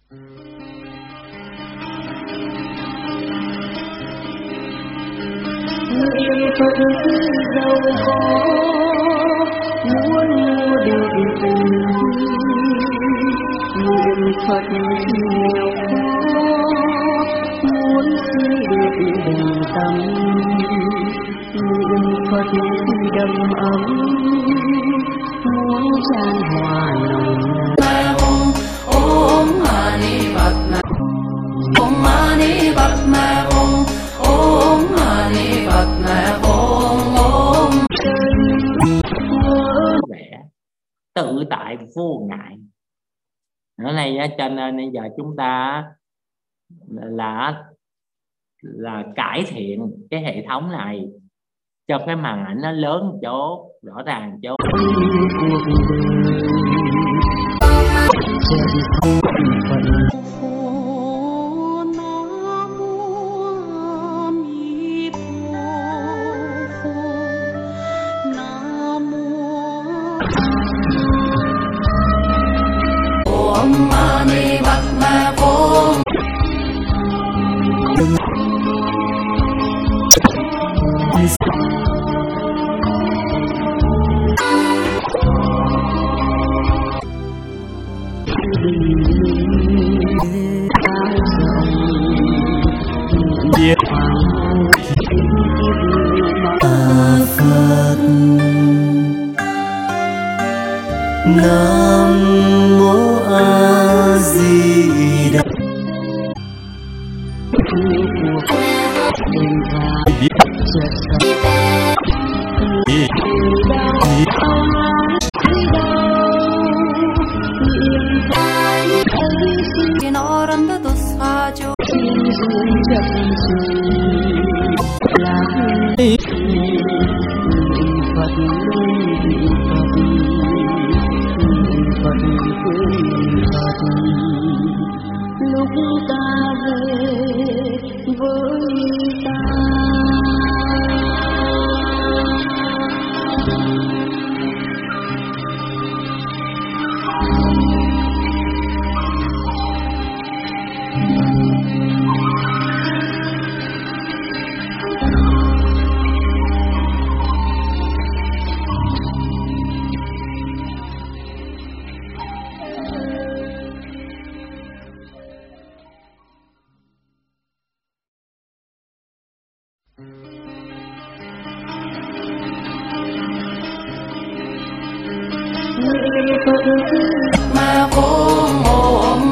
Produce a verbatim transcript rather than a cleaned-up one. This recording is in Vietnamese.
Nguyện Phật giàu có muốn mua được tình, nguyện Phật nghèo khó muốn giữ được bình tâm, nguyện Phật đầm ấm muốn chan hòa lòng. Om Mani Padme Om Mani Padme Om Om Mani Padme Om Om. Vẻ tự tại vô ngại. Ở đây cho nên bây giờ chúng ta là là cải thiện cái hệ thống này cho cái màn ảnh nó lớn chỗ, rõ ràng chỗ. Om Mani Padme Om. Nam mô A Di Đà. Lúc ta về với ta. Ma